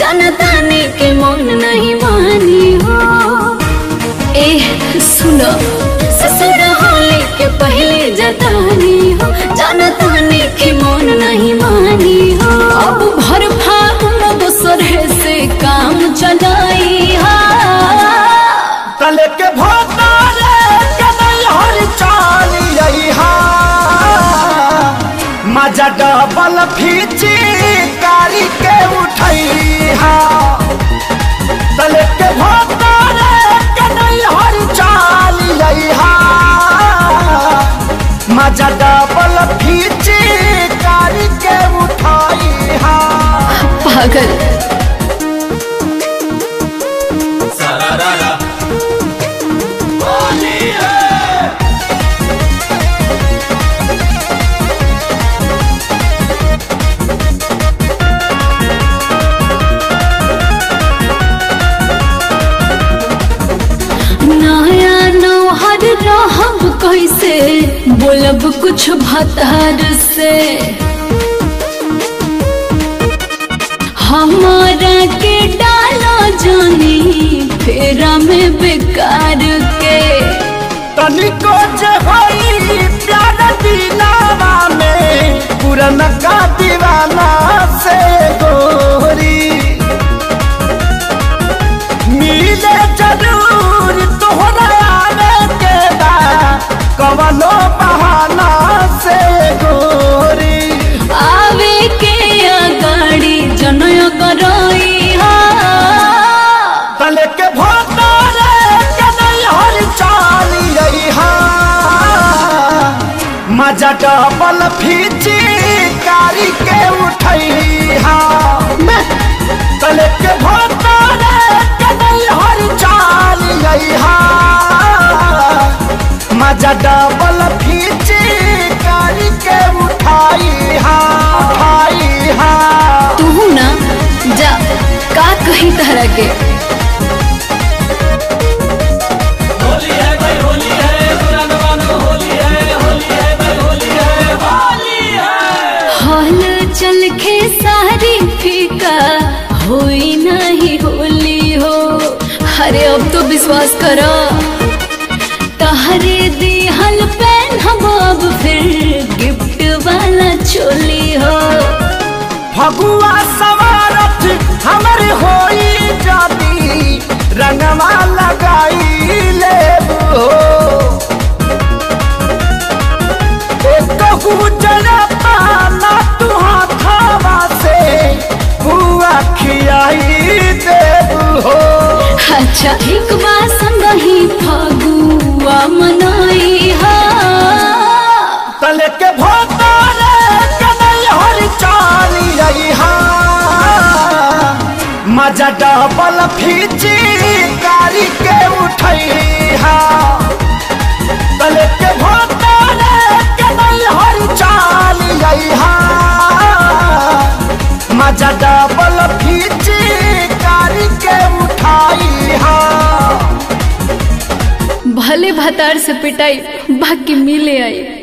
जानतानी के मन नहीं मानी हो। ए सुनो ससुर होले के पहले जतानी हो, जानतानी के मन नहीं मानी हो। अब भर फागुन दोसर से काम चलाई हा, तले के भोतारे के नहीं हर चाली हा, मजा डबल फीची कारी के उठई हा। तले के भोतारे के नहीं हर चाली हा, मजा डबल फीची कारी के उठाई हा। पागल कैसे बोलब कुछ भतार से, हमारा के डाला जानी फेरा में बेकार के। तनिको जे होई प्यार दीनावा में पुराना का दीवाना से गोरी मिले जरूर तोहरा आवे के बा कवनो बहाना से गोरी। आवे के गाड़ी जनय करई हा, तले के भोतारे के नहीं हर चाली हा, मजा डबल फीची कारी के उठई हा। तले के भोतारे के नहीं हर चाली हा, मजा डबल फीची कारी के उठाई हा, उठाई हा। तू ना जा का कही तरह के। होली है भाई होली है, पुराना वालों होली है, होली है भाई होली है, होली है। हाल चल के सारी फीका होई नहीं होली हो। अरे अब तो विश्वास करो, तहरे दिहल पहन अब फिर गिफ्ट वाला चोली हो। फगुआ सवारत हमर होई जाती रंगवा लगाई लेबू कहू जरा पाना तू हाथावा से बुआ खियाई देबू हो। अच्छा ठीक बा संगही फगुआ मनाई हा, तले के भोतारे के नहीं हर चाली हा, मजा डबल फीची कारी के उठई हा। तले के भोतारे के नहीं हर चाली हा, मजा डबल फीची कारी के उठाई हा। भले भतार से पिटाई बाकी मिले आई।